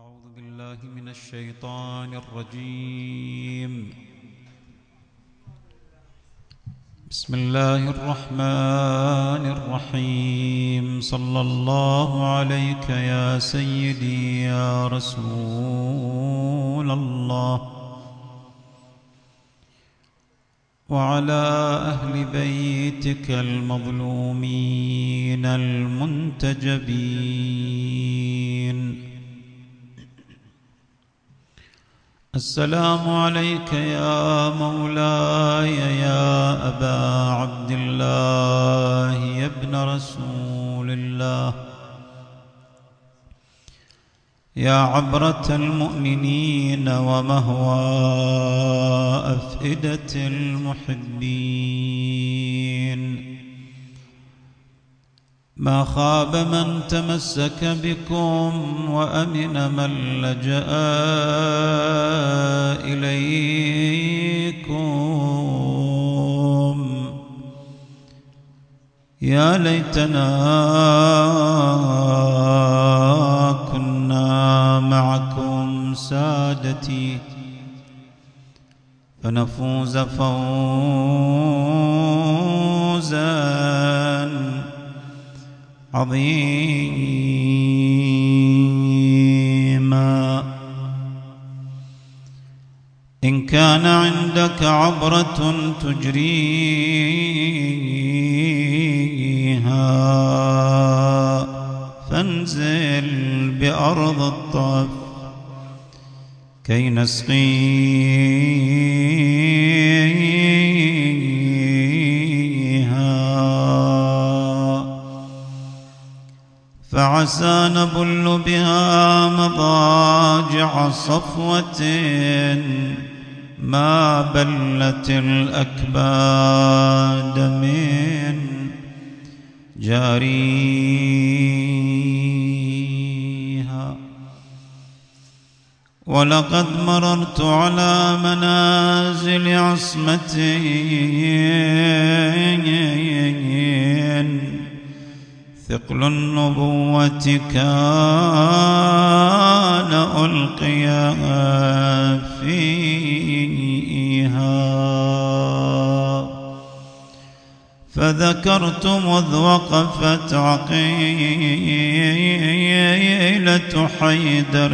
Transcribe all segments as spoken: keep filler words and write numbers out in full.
أعوذ بالله من الشيطان الرجيم. بسم الله الرحمن الرحيم. صلى الله عليك يا سيدي يا رسول الله وعلى أهل بيتك المظلومين المنتجبين. السلام عليك يا مولاي يا أبا عبد الله يا ابن رسول الله يا عبرة المؤمنين ومهوى أفئدة المحبين. ما خاب من تمسك بكم وأمن من لجأ إليكم. يا ليتنا كنا معكم سادتي فنفوز فوزا عظيما. إن كان عندك عبرة تجريها فانزل بأرض الطف كي نسقيها. فعسى نبل بها مضاجع صفوة ما بلت الأكباد من جاريها. ولقد مررت على منازل عصمتين ثقل النبوة كان ألقيا فيها. فذكرت مذ وقفت عقيلة حيدر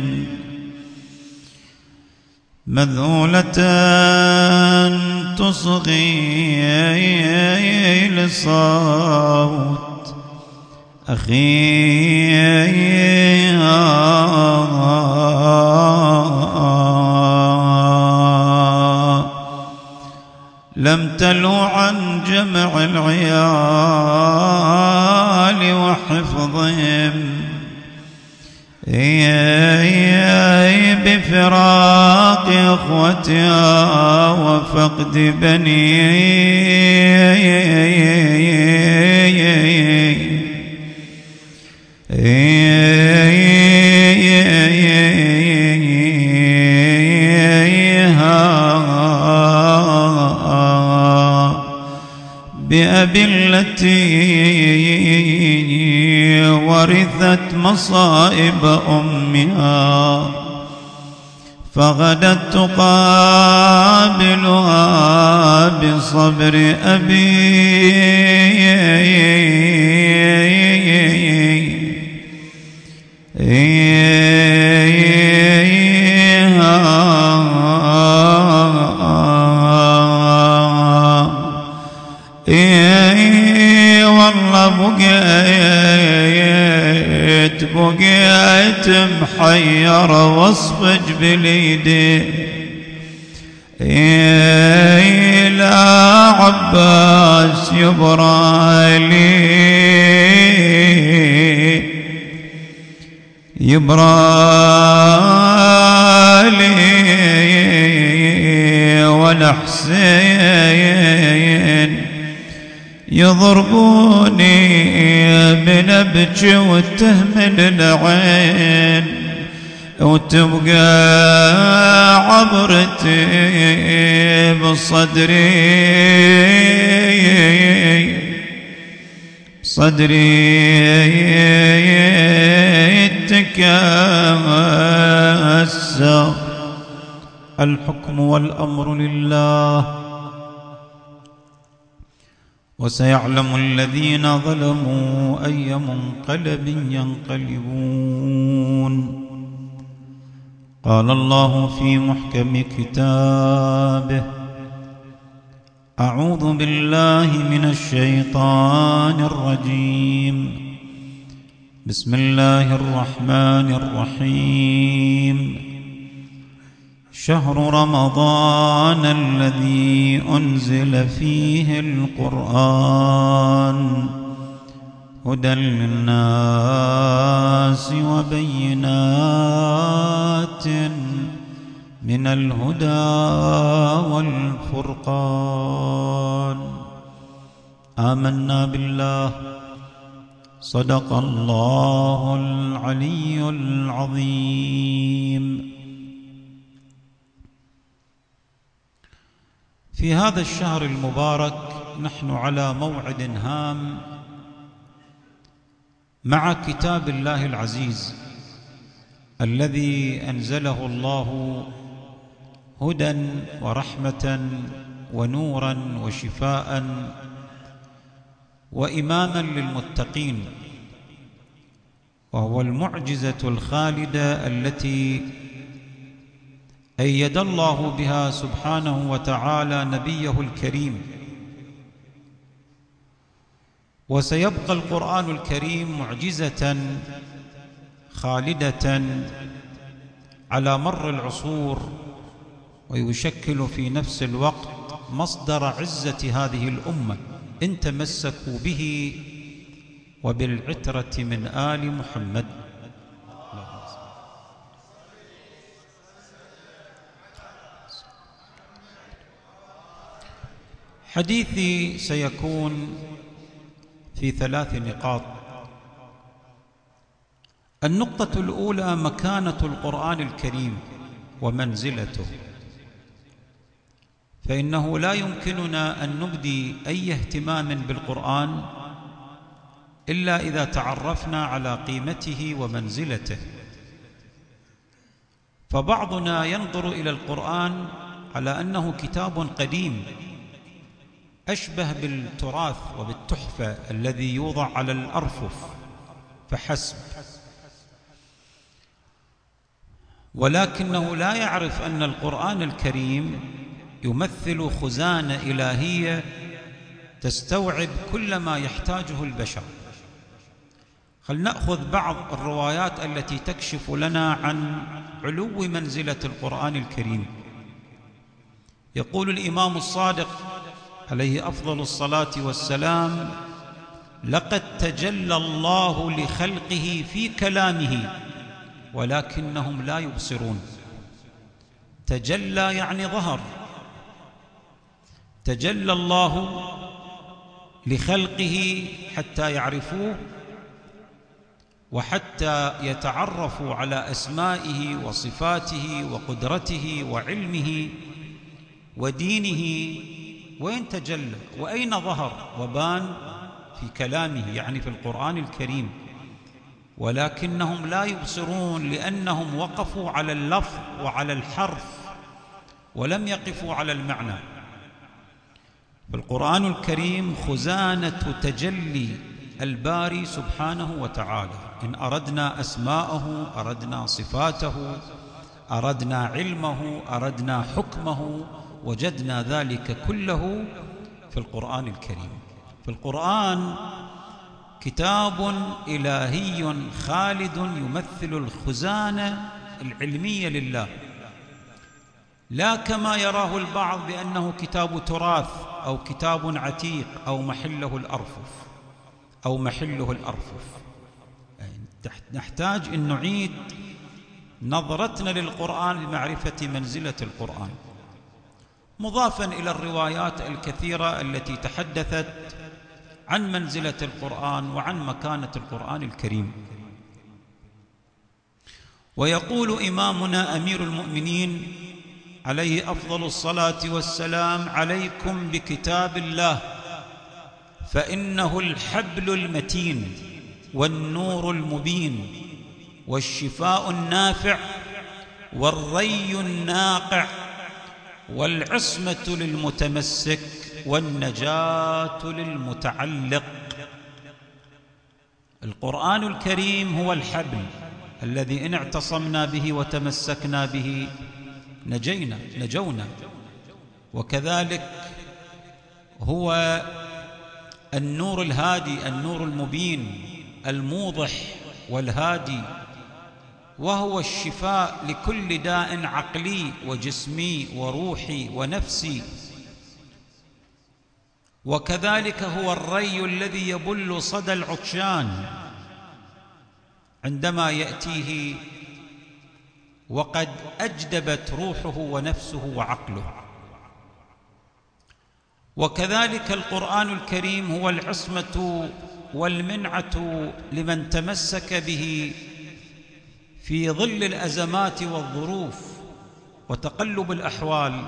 مذهولة تصغي لصوت أخيها. لم تلو عن جمع العيال وحفظهم بفراق أخوتها وفقد بأبي التي ورثت مصائب أمها فغدت تقابلها بصبر أبيها. والله بقيت بقيت محير واصفج باليدي لا عباس يبرالي يبرالي ولا حسين يضربوني من ابكي وتهمل العين وتبقى عبرتي بصدري صدري يتكسر. الحكم والأمر لله. وسيعلم الذين ظلموا أي منقلب ينقلبون. قال الله في محكم كتابه: أعوذ بالله من الشيطان الرجيم. بسم الله الرحمن الرحيم. شهر رمضان الذي أنزل فيه القرآن هدى للناس وبينات من الهدى والفرقان. آمنا بالله. صدق الله العلي العظيم. في هذا الشهر المبارك نحن على موعد هام مع كتاب الله العزيز الذي أنزله الله هدى ورحمة ونورا وشفاء وإماما للمتقين، وهو المعجزة الخالدة التي أيد الله بها سبحانه وتعالى نبيه الكريم. وسيبقى القرآن الكريم معجزة خالدة على مر العصور، ويشكل في نفس الوقت مصدر عزة هذه الأمة إن تمسكوا به وبالعترة من آل محمد. حديثي سيكون في ثلاث نقاط. النقطة الأولى مكانة القرآن الكريم ومنزلته، فإنه لا يمكننا أن نبدي أي اهتمام بالقرآن إلا إذا تعرفنا على قيمته ومنزلته. فبعضنا ينظر إلى القرآن على أنه كتاب قديم أشبه بالتراث وبالتحفة الذي يوضع على الأرفف فحسب، ولكنه لا يعرف أن القرآن الكريم يمثل خزانة إلهية تستوعب كل ما يحتاجه البشر. فلنأخذ بعض الروايات التي تكشف لنا عن علو منزلة القرآن الكريم. يقول الإمام الصادق عليه أفضل الصلاة والسلام: لقد تجلى الله لخلقه في كلامه ولكنهم لا يبصرون. تجلى يعني ظهر. تجلى الله لخلقه حتى يعرفوه وحتى يتعرفوا على أسمائه وصفاته وقدرته وعلمه ودينه. وين تجلى وأين ظهر وبان؟ في كلامه، يعني في القرآن الكريم، ولكنهم لا يبصرون لأنهم وقفوا على اللفظ وعلى الحرف ولم يقفوا على المعنى. فالقرآن الكريم خزانة تجلي الباري سبحانه وتعالى. إن أردنا أسماءه، أردنا صفاته، أردنا علمه، أردنا حكمه، وجدنا ذلك كله في القرآن الكريم. في القرآن كتاب إلهي خالد يمثل الخزانة العلمية لله، لا كما يراه البعض بأنه كتاب تراث أو كتاب عتيق أو محله الأرفف أو محله الأرفف. نحتاج أن نعيد نظرتنا للقرآن لمعرفة منزلة القرآن، مضافا إلى الروايات الكثيرة التي تحدثت عن منزلة القرآن وعن مكانة القرآن الكريم. ويقول إمامنا أمير المؤمنين عليه أفضل الصلاة والسلام: عليكم بكتاب الله فإنه الحبل المتين والنور المبين والشفاء النافع والري الناقع والعصمة للمتمسك والنجاة للمتعلق. القرآن الكريم هو الحبل الذي إن اعتصمنا به وتمسكنا به نجينا نجونا، وكذلك هو النور الهادي، النور المبين الموضح والهادي، وهو الشفاء لكل داء عقلي وجسمي وروحي ونفسي. وكذلك هو الري الذي يبل صدى العطشان عندما يأتيه وقد أجدبت روحه ونفسه وعقله. وكذلك القرآن الكريم هو العصمة والمنعة لمن تمسك به في ظل الأزمات والظروف وتقلب الأحوال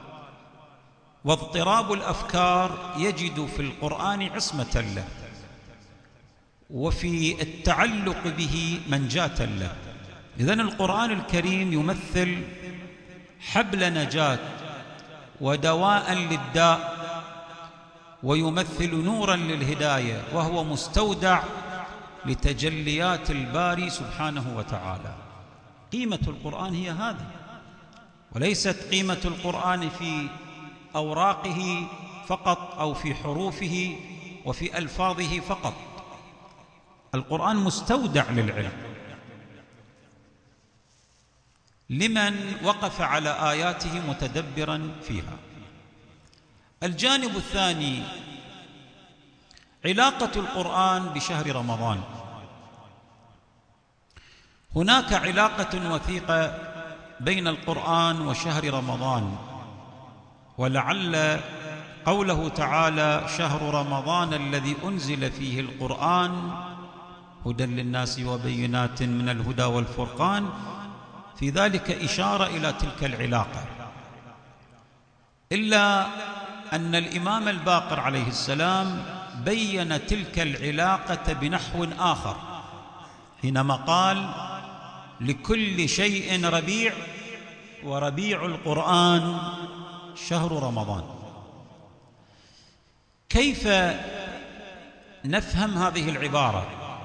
واضطراب الأفكار، يجد في القرآن عصمة له وفي التعلق به منجاة له. إذن القرآن الكريم يمثل حبل نجاة ودواء للداء، ويمثل نورا للهداية، وهو مستودع لتجليات الباري سبحانه وتعالى. قيمة القرآن هي هذه، وليست قيمة القرآن في أوراقه فقط أو في حروفه وفي ألفاظه فقط. القرآن مستودع للعلم لمن وقف على آياته متدبرا فيها. الجانب الثاني علاقة القرآن بشهر رمضان. هناك علاقة وثيقة بين القرآن وشهر رمضان، ولعل قوله تعالى شهر رمضان الذي أنزل فيه القرآن هدى للناس وبينات من الهدى والفرقان في ذلك إشارة إلى تلك العلاقة، إلا أن الإمام الباقر عليه السلام بين تلك العلاقة بنحو آخر حينما قال لكل شيء ربيع وربيع القرآن شهر رمضان. كيف نفهم هذه العبارة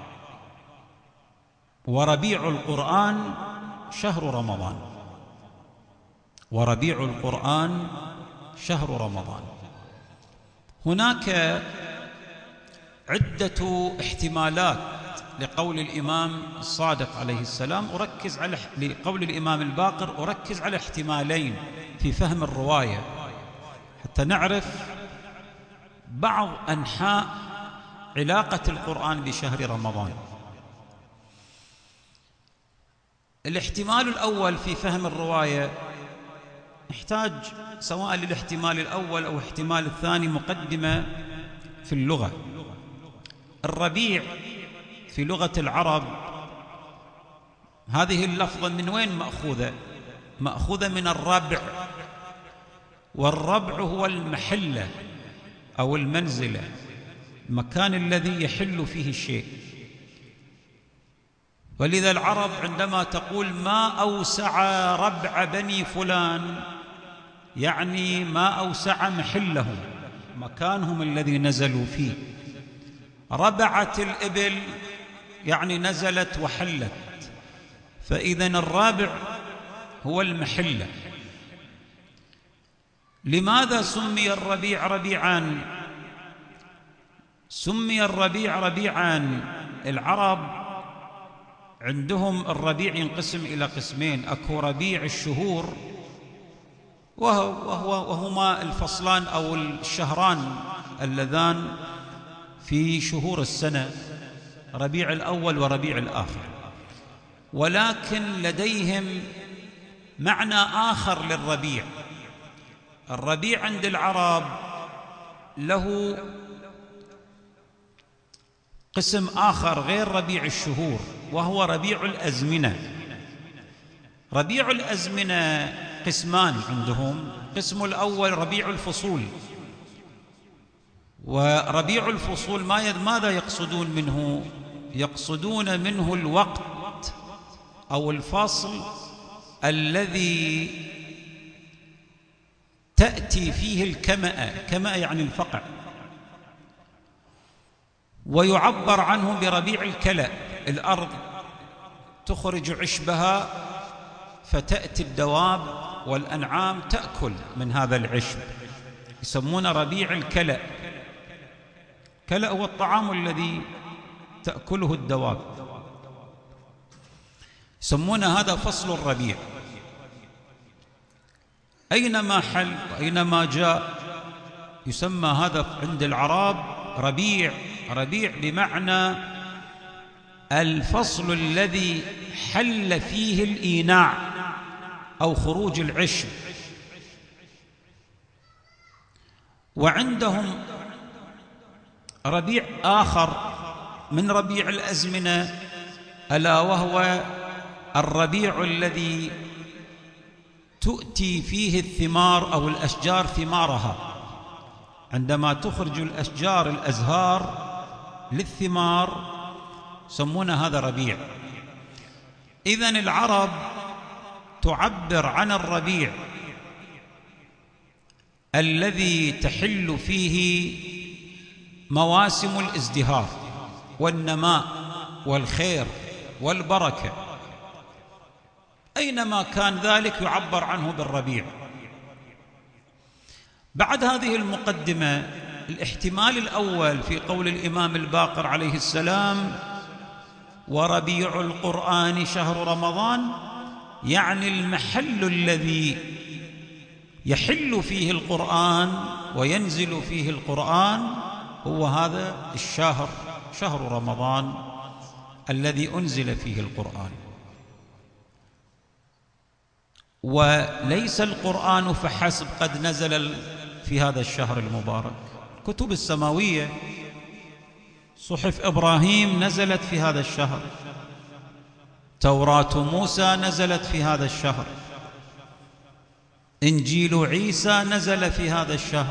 وربيع القرآن شهر رمضان؟ وربيع القرآن شهر رمضان، هناك عدة احتمالات لقول الإمام الصادق عليه السلام. أركز على لقول الإمام الباقر أركز على احتمالين في فهم الرواية حتى نعرف بعض أنحاء علاقة القرآن بشهر رمضان. الاحتمال الأول في فهم الرواية نحتاج سواء للاحتمال الأول أو احتمال الثاني مقدمة في اللغة. الربيع في لغة العرب هذه اللفظة من وين مأخوذة؟ مأخوذة من الربع، والربع هو المحلة أو المنزلة، المكان الذي يحل فيه الشيء. ولذا العرب عندما تقول ما أوسع ربع بني فلان، يعني ما أوسع محلهم، مكانهم الذي نزلوا فيه. ربعت الإبل يعني نزلت وحلت، فإذن الرابع هو المحلة. لماذا سمي الربيع ربيعا؟ سمي الربيع ربيعا، العرب عندهم الربيع ينقسم إلى قسمين، أكو ربيع الشهور وهو وهو وهما الفصلان أو الشهران اللذان في شهور السنة، ربيع الأول وربيع الآخر، ولكن لديهم معنى آخر للربيع. الربيع عند العرب له قسم آخر غير ربيع الشهور، وهو ربيع الأزمنة. ربيع الأزمنة قسمان عندهم، قسم الأول ربيع الفصول، وربيع الفصول ماذا يقصدون منه؟ يقصدون منه الوقت أو الفصل الذي تأتي فيه الكمأة، كمأة يعني الفقع، ويعبر عنه بربيع الكلأ. الأرض تخرج عشبها فتأتي الدواب والأنعام تأكل من هذا العشب، يسمونه ربيع الكلأ. كلأ هو الطعام الذي تأكله الدواب، يسمون هذا فصل الربيع. أينما حل وأينما جاء يسمى هذا عند العرب ربيع. ربيع بمعنى الفصل الذي حل فيه الإيناع أو خروج العشب. وعندهم ربيع آخر من ربيع الأزمنة، ألا وهو الربيع الذي تؤتي فيه الثمار أو الأشجار ثمارها. عندما تخرج الأشجار الأزهار للثمار يسمون هذا ربيع. إذن العرب تعبر عن الربيع الذي تحل فيه مواسم الازدهار والنماء والخير والبركة. أينما كان ذلك يعبر عنه بالربيع. بعد هذه المقدمة، الاحتمال الأول في قول الإمام الباقر عليه السلام وربيع القرآن شهر رمضان، يعني المحل الذي يحل فيه القرآن وينزل فيه القرآن هو هذا الشهر، شهر رمضان الذي أنزل فيه القرآن. وليس القرآن فحسب قد نزل في هذا الشهر المبارك. الكتب السماوية، صحف إبراهيم نزلت في هذا الشهر، توراة موسى نزلت في هذا الشهر، إنجيل عيسى نزل في هذا الشهر،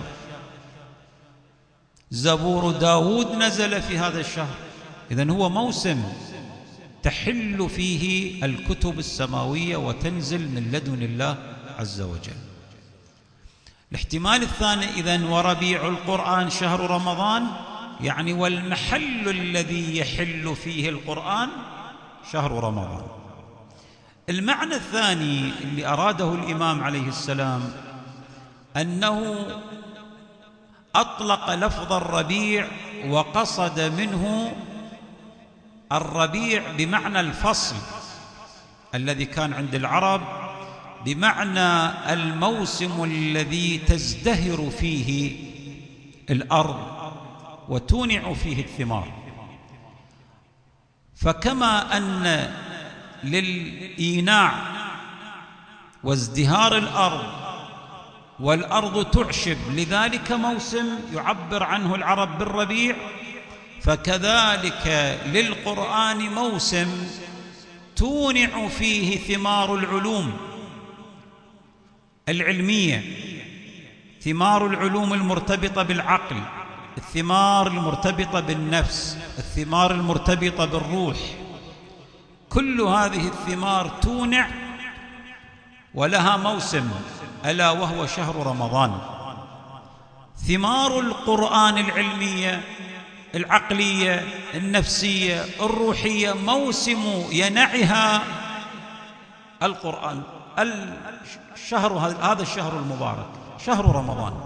زبور داود نزل في هذا الشهر. إذن هو موسم تحل فيه الكتب السماوية وتنزل من لدن الله عز وجل. الاحتمال الثاني إذن وربيع القرآن شهر رمضان، يعني والمحل الذي يحل فيه القرآن شهر رمضان. المعنى الثاني اللي أراده الإمام عليه السلام أنه أطلق لفظ الربيع وقصد منه الربيع بمعنى الفصل الذي كان عند العرب، بمعنى الموسم الذي تزدهر فيه الأرض وتونع فيه الثمار. فكما أن للإيناع وازدهار الأرض والأرض تعشب لذلك موسم يعبر عنه العرب بالربيع، فكذلك للقرآن موسم تونع فيه ثمار العلوم العلمية، ثمار العلوم المرتبطة بالعقل، الثمار المرتبطة بالنفس، الثمار المرتبطة بالروح. كل هذه الثمار تونع ولها موسم، ألا وهو شهر رمضان. ثمار القرآن العلمية العقلية النفسية الروحية موسم ينعها القرآن، الشهر هذا الشهر المبارك شهر رمضان.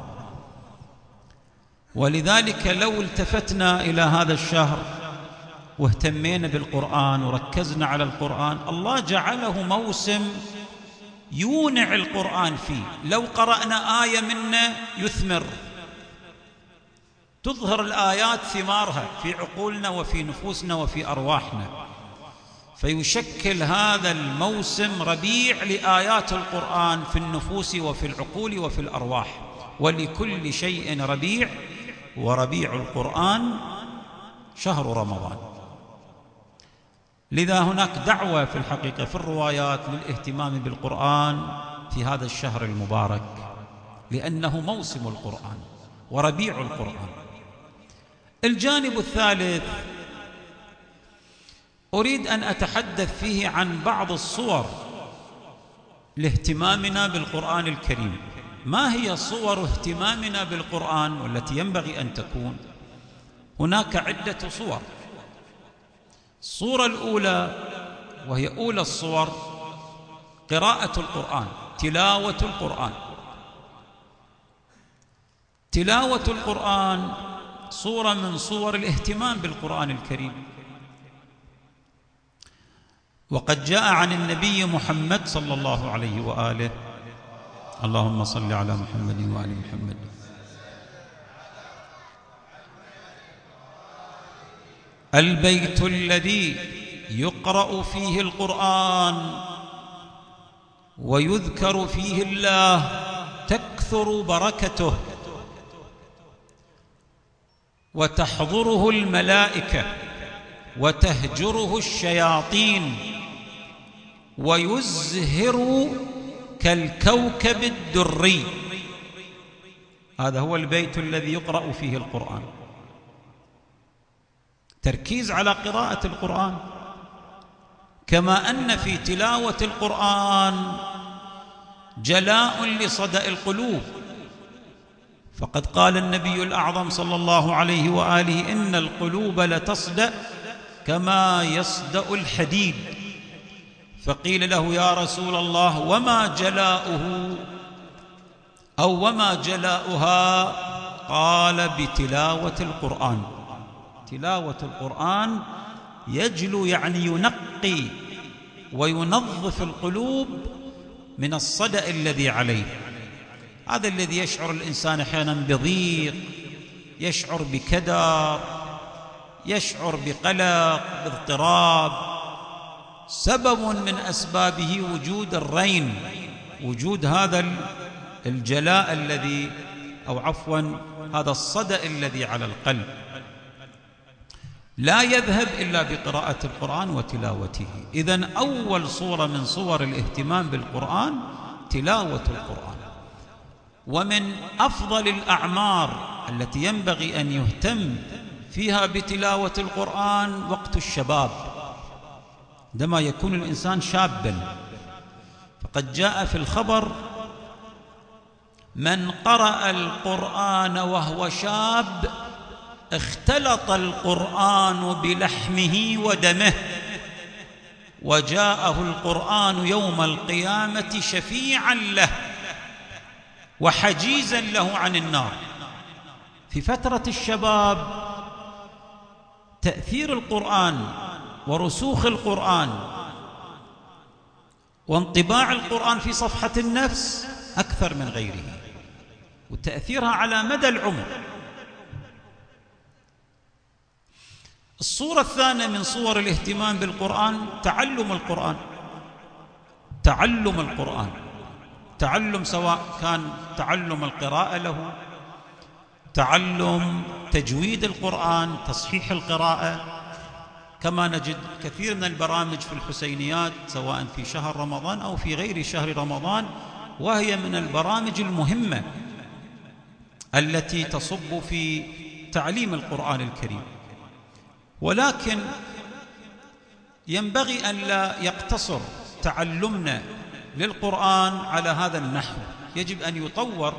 ولذلك لو التفتنا إلى هذا الشهر واهتمينا بالقرآن وركزنا على القرآن، الله جعله موسم يونع القرآن فيه. لو قرأنا آية منه يثمر، تظهر الآيات ثمارها في عقولنا وفي نفوسنا وفي أرواحنا، فيشكل هذا الموسم ربيع لآيات القرآن في النفوس وفي العقول وفي الأرواح. ولكل شيء ربيع، وربيع القرآن شهر رمضان. لذا هناك دعوة في الحقيقة في الروايات للاهتمام بالقرآن في هذا الشهر المبارك، لأنه موسم القرآن وربيع القرآن. الجانب الثالث أريد أن أتحدث فيه عن بعض الصور لاهتمامنا بالقرآن الكريم. ما هي صور اهتمامنا بالقرآن والتي ينبغي أن تكون؟ هناك عدة صور. الصورة الأولى وهي أولى الصور قراءة القرآن، تلاوة القرآن. تلاوة القرآن صورة من صور الاهتمام بالقرآن الكريم، وقد جاء عن النبي محمد صلى الله عليه وآله، اللهم صل على محمد وآل محمد، البيت الذي يقرأ فيه القرآن ويذكر فيه الله تكثر بركته وتحضره الملائكة وتهجره الشياطين ويزهر كالكوكب الدري. هذا هو البيت الذي يقرأ فيه القرآن. تركيز على قراءة القرآن، كما أن في تلاوة القرآن جلاء لصدأ القلوب، فقد قال النبي الأعظم صلى الله عليه وآله: إن القلوب لتصدأ كما يصدأ الحديد. فقيل له: يا رسول الله وما جلاؤه أو وما جلاؤها؟ قال: بتلاوة القرآن. تلاوة القرآن يجلو يعني ينقي وينظف القلوب من الصدأ الذي عليه. هذا الذي يشعر الإنسان أحيانا بضيق، يشعر بكدر، يشعر بقلق، باضطراب، سبب من أسبابه وجود الرين، وجود هذا الجلاء الذي أو عفوا هذا الصدأ الذي على القلب، لا يذهب إلا بقراءة القرآن وتلاوته. إذن أول صورة من صور الاهتمام بالقرآن تلاوة القرآن. ومن أفضل الأعمار التي ينبغي أن يهتم فيها بتلاوة القرآن وقت الشباب، عندما يكون الإنسان شابا. فقد جاء في الخبر: من قرأ القرآن وهو شاب اختلط القرآن بلحمه ودمه، وجاءه القرآن يوم القيامة شفيعا له وحجيزا له عن النار. في فترة الشباب تأثير القرآن ورسوخ القرآن وانطباع القرآن في صفحة النفس أكثر من غيره، وتأثيرها على مدى العمر. الصورة الثانية من صور الاهتمام بالقرآن تعلم القرآن. تعلم القرآن، تعلم سواء كان تعلم القراءة له، تعلم تجويد القرآن، تصحيح القراءة، كما نجد كثير من البرامج في الحسينيات سواء في شهر رمضان أو في غير شهر رمضان، وهي من البرامج المهمة التي تصب في تعليم القرآن الكريم. ولكن ينبغي أن لا يقتصر تعلمنا للقرآن على هذا النحو، يجب أن يطور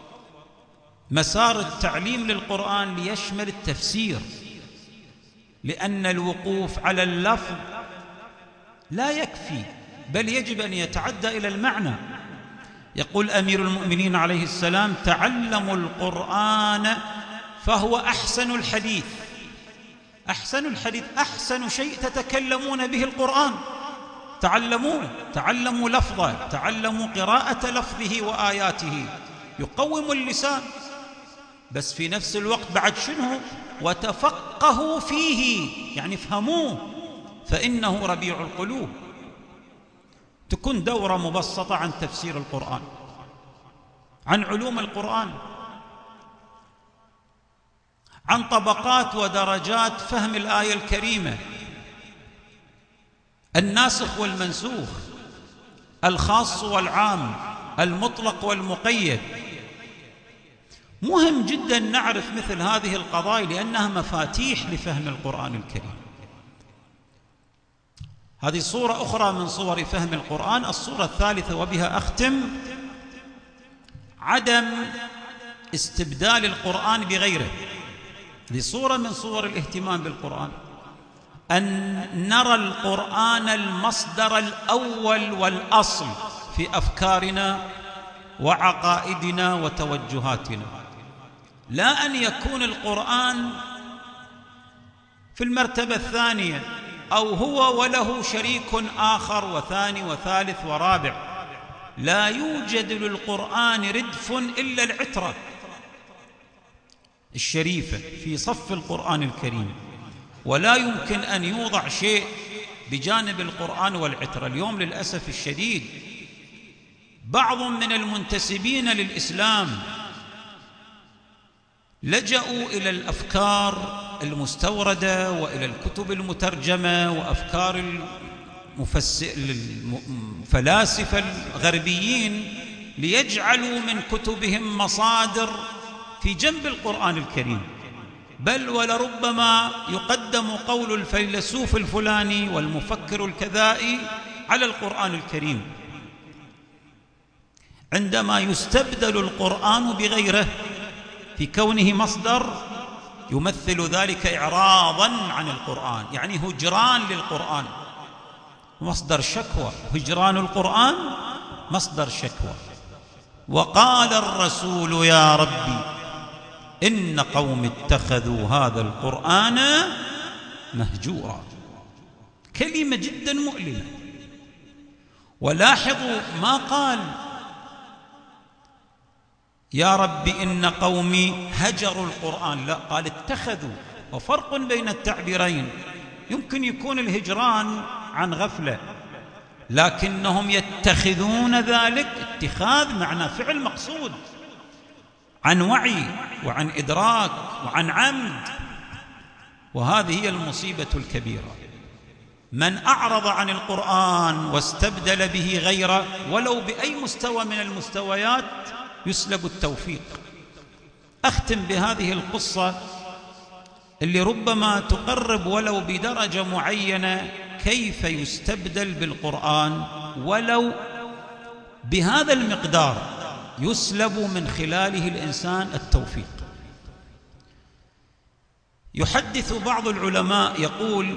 مسار التعليم للقرآن ليشمل التفسير، لأن الوقوف على اللفظ لا يكفي، بل يجب أن يتعدى إلى المعنى. يقول أمير المؤمنين عليه السلام: تعلموا القرآن فهو أحسن الحديث. أحسن الحديث، أحسن شيء تتكلمون به القرآن. تعلموه، تعلموا لفظه، تعلموا قراءة لفظه وآياته، يقوم اللسان، بس في نفس الوقت بعد شنو؟ وتفقهوا فيه، يعني افهموه، فإنه ربيع القلوب. تكون دورة مبسطة عن تفسير القرآن، عن علوم القرآن، عن طبقات ودرجات فهم الآية الكريمة، الناسخ والمنسوخ، الخاص والعام، المطلق والمقيد. مهم جدا نعرف مثل هذه القضايا لأنها مفاتيح لفهم القرآن الكريم. هذه صورة أخرى من صور فهم القرآن. الصورة الثالثة وبها أختم: عدم استبدال القرآن بغيره. هذه صورة من صور الاهتمام بالقرآن، أن نرى القرآن المصدر الأول والأصل في أفكارنا وعقائدنا وتوجهاتنا، لا أن يكون القرآن في المرتبة الثانية، أو هو وله شريك آخر وثاني وثالث ورابع. لا يوجد للقرآن ردف إلا العترة الشريفة في صف القرآن الكريم، ولا يمكن أن يوضع شيء بجانب القرآن والعترة. اليوم للأسف الشديد بعض من المنتسبين للإسلام لجأوا إلى الأفكار المستوردة وإلى الكتب المترجمة وأفكار الفلاسفة الغربيين ليجعلوا من كتبهم مصادر في جنب القرآن الكريم، بل ولربما يقدم قول الفيلسوف الفلاني والمفكر الكذائي على القرآن الكريم، عندما يستبدل القرآن بغيره في كونه مصدر يمثل ذلك إعراضاً عن القرآن، يعني هجران للقرآن، مصدر شكوى. هجران القرآن مصدر شكوى. وقال الرسول يا ربي إن قوم اتخذوا هذا القرآن مهجورا. كلمة جدا مؤلمة. ولاحظوا ما قال يا رب إن قومي هجروا القرآن، لا، قال اتخذوا. وفرق بين التعبيرين. يمكن يكون الهجران عن غفلة، لكنهم يتخذون ذلك اتخاذ معنى فعل مقصود، عن وعي وعن إدراك وعن عمد. وهذه هي المصيبة الكبيرة. من أعرض عن القرآن واستبدل به غيره ولو بأي مستوى من المستويات يسلب التوفيق. أختم بهذه القصة اللي ربما تقرب ولو بدرجة معينة كيف يستبدل بالقرآن، ولو بهذا المقدار يسلب من خلاله الإنسان التوفيق. يحدث بعض العلماء يقول: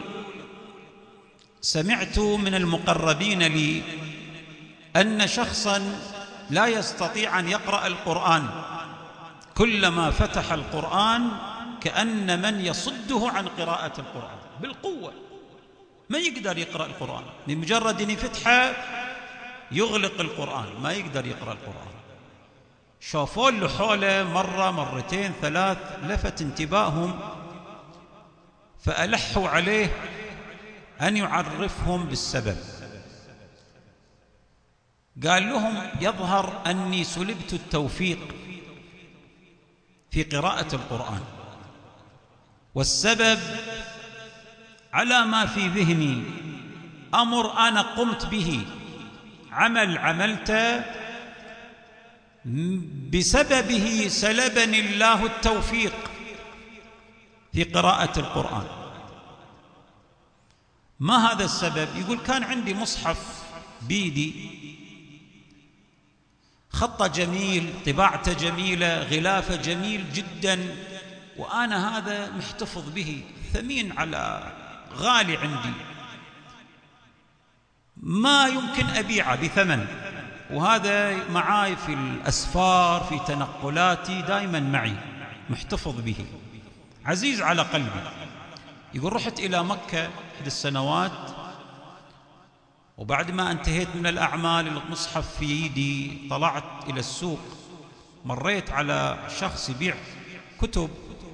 سمعت من المقربين لي أن شخصاً لا يستطيع أن يقرأ القرآن، كلما فتح القرآن كأن من يصده عن قراءة القرآن بالقوة، ما يقدر يقرأ القرآن، بمجرد أن يفتحه يغلق القرآن، ما يقدر يقرأ القرآن. شافوا له حوله مرة مرتين ثلاث، لفت انتباههم فألحوا عليه أن يعرفهم بالسبب. قال لهم: يظهر أني سلبت التوفيق في قراءة القرآن، والسبب على ما في ذهني، أمر أنا قمت به، عمل عملته بسببه سلبني الله التوفيق في قراءة القرآن. ما هذا السبب؟ يقول: كان عندي مصحف بيدي، خطه جميل، طباعته جميلة، غلافه جميل جدا، وأنا هذا محتفظ به، ثمين على غالي عندي، ما يمكن أبيعه بثمن، وهذا معاي في الأسفار في تنقلاتي دائما معي، محتفظ به، عزيز على قلبي. يقول: رحت إلى مكة إحدى السنوات، وبعد ما انتهيت من الأعمال المصحف في يدي طلعت إلى السوق، مريت على شخص يبيع كتب،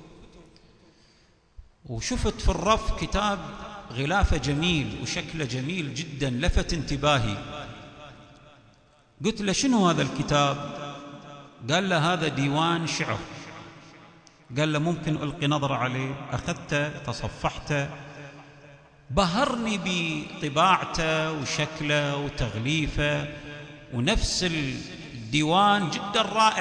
وشفت في الرف كتاب غلافه جميل وشكله جميل جدا، لفت انتباهي. قلت له: شنو هذا الكتاب؟ قال له: هذا ديوان شعر. قال له: ممكن ألقي نظرة عليه؟ أخذته، تصفحته، بهرني بطباعته وشكله وتغليفه، ونفس الديوان جدا رائع.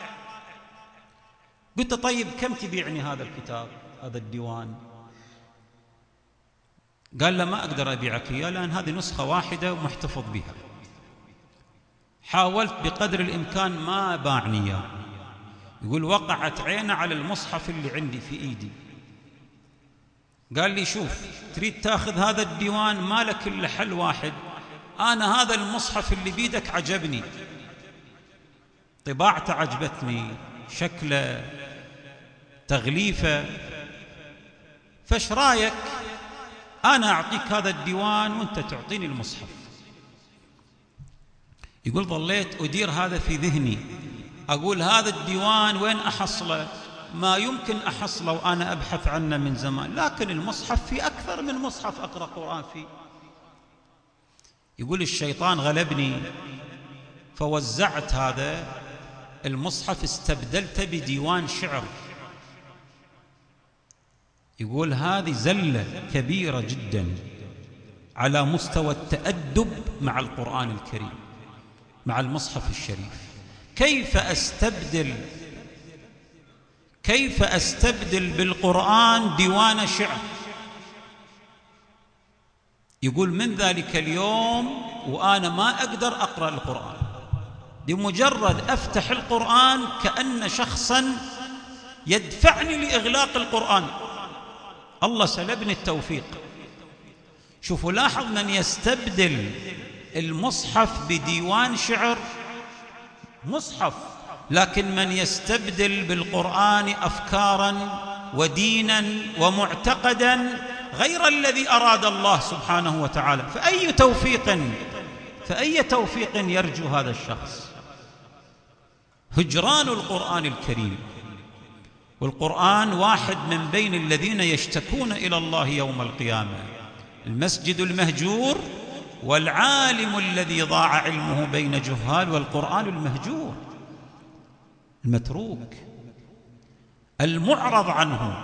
قلت: طيب كم تبيعني هذا الكتاب، هذا الديوان؟ قال له: ما أقدر أبيعك إياه لأن هذه نسخة واحدة ومحتفظ بها. حاولت بقدر الإمكان ما باعني إياه. يقول: وقعت عينه على المصحف اللي عندي في إيدي، قال لي: شوف، تريد تاخذ هذا الديوان ما لك إلا حل واحد، أنا هذا المصحف اللي بيدك عجبني، طباعته عجبتني، شكله، تغليفه، فايش رايك أنا أعطيك هذا الديوان وأنت تعطيني المصحف؟ يقول: ظليت أدير هذا في ذهني، أقول هذا الديوان وين أحصله؟ ما يمكن أحصله وأنا أبحث عنه من زمان، لكن المصحف في أكثر من مصحف أقرأ قرآن فيه. يقول: الشيطان غلبني فوزعت هذا المصحف، استبدلته بديوان شعر. يقول: هذه زلة كبيرة جدا على مستوى التأدب مع القرآن الكريم، مع المصحف الشريف. كيف أستبدل كيف أستبدل بالقرآن ديوان شعر؟ يقول: من ذلك اليوم وأنا ما أقدر أقرأ القرآن، بمجرد أفتح القرآن كأن شخصا يدفعني لإغلاق القرآن. الله سلبني التوفيق. شوفوا، لاحظ، من يستبدل المصحف بديوان شعر مصحف، لكن من يستبدل بالقرآن أفكارا ودينا ومعتقدا غير الذي أراد الله سبحانه وتعالى، فأي توفيق فأي توفيق يرجو هذا الشخص؟ هجران القرآن الكريم. والقرآن واحد من بين الذين يشتكون إلى الله يوم القيامة: المسجد المهجور، والعالم الذي ضاع علمه بين جهال، والقرآن المهجور المتروك المعرض عنه.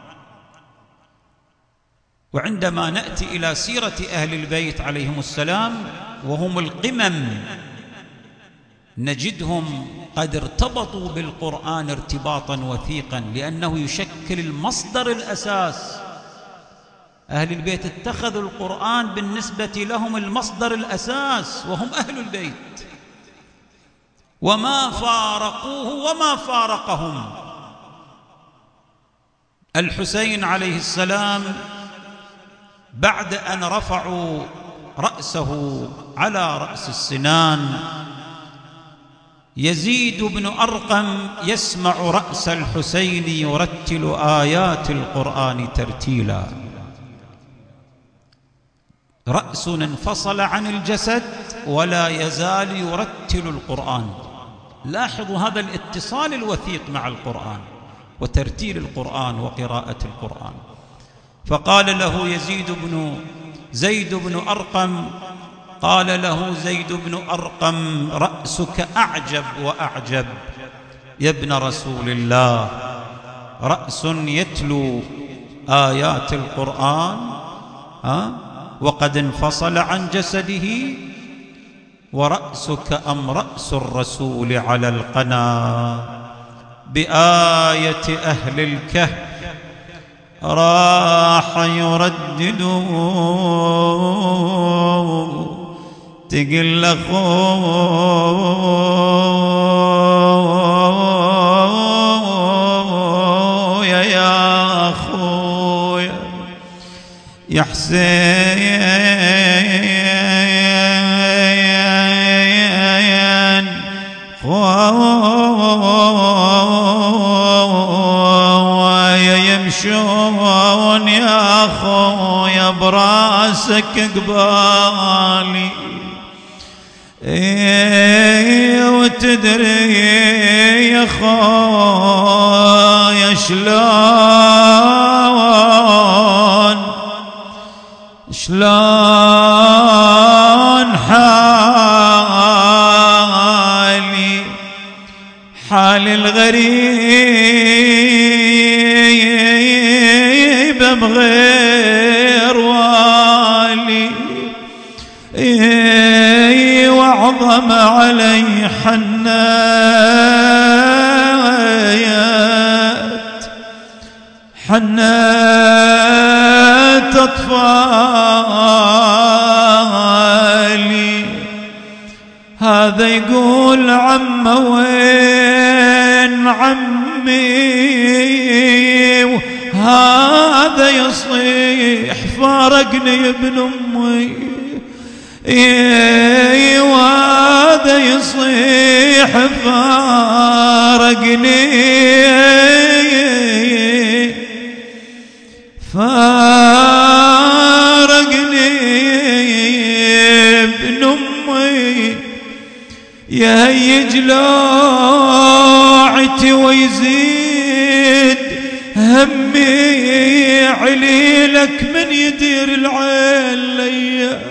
وعندما نأتي إلى سيرة أهل البيت عليهم السلام وهم القمم، نجدهم قد ارتبطوا بالقرآن ارتباطا وثيقا، لأنه يشكل المصدر الأساس. أهل البيت اتخذوا القرآن بالنسبة لهم المصدر الأساس، وهم أهل البيت، وما فارقوه وما فارقهم. الحسين عليه السلام بعد أن رفعوا رأسه على رأس السنان، يزيد بن أرقم يسمع رأس الحسين يرتل آيات القرآن ترتيلا. رأس انفصل عن الجسد ولا يزال يرتل القرآن. لاحظوا هذا الاتصال الوثيق مع القرآن وترتيل القرآن وقراءة القرآن. فقال له يزيد بن زيد بن أرقم قال له زيد بن أرقم: رأسك أعجب وأعجب يا ابن رسول الله، رأس يتلو آيات القرآن ها وقد انفصل عن جسده، ورأسك أم رأس الرسول على القنا بآية أهل الكهف راح يردد تقل أخويا يا أخويا يا حسين خويا يمشون يا خويا براسك قبالي، ايه وتدري يا خويا شلون شلون حالي حال الغريب بغير والي، إيه وعظم علي حنات حنات أطفال هذا يقول عمه وين عمي، وهذا يصيح فارقني ابن امي، وهذا يصيح فارقني فارقني ابن امي، يهيج لوعتي ويزيد همي، عليلك من يدير العين ليا،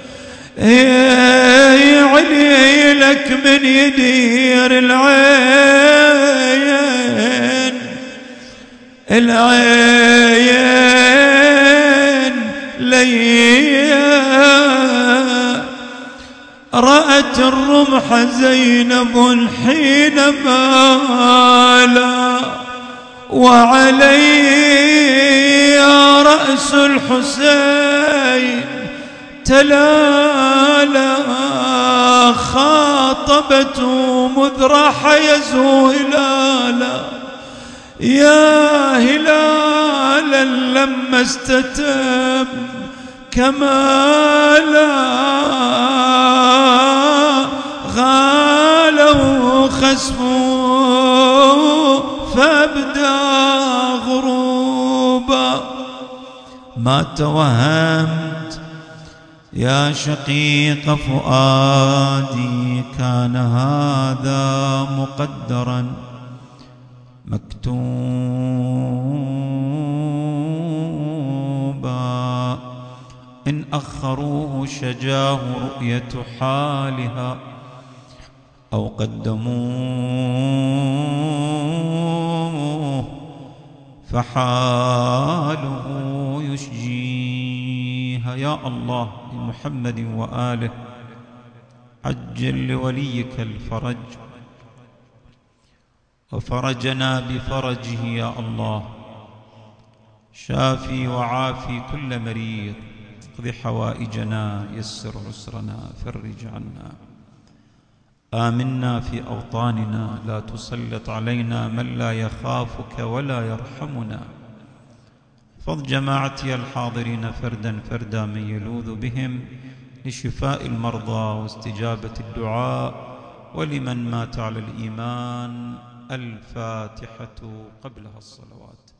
عليلك من يدير العين العين ليا. رأت الرمح زينب حينما لا، وعلي رأس الحسين تلالا، خاطبته مذ راح يزهو هلالا، يا هلالا لما استتم كمالا، غالوا خسفوا فابدا غروبا. ما توهمت يا شقيق فؤادي، كان هذا مقدرا مكتوبا، إن أخروه شجاه رؤية حالها، أو قدموه فحاله يشجيها. يا الله لمحمد وآله عجل لوليك الفرج، وفرجنا بفرجه يا الله، شافي وعافي كل مريض، اقض حوائجنا، يسر عسرنا، فرج عنا، آمنا في أوطاننا، لا تسلط علينا من لا يخافك ولا يرحمنا. احفظ جماعتي الحاضرين فردا فردا من يلوذ بهم لشفاء المرضى واستجابة الدعاء، ولمن مات على الإيمان. الفاتحة قبلها الصلوات.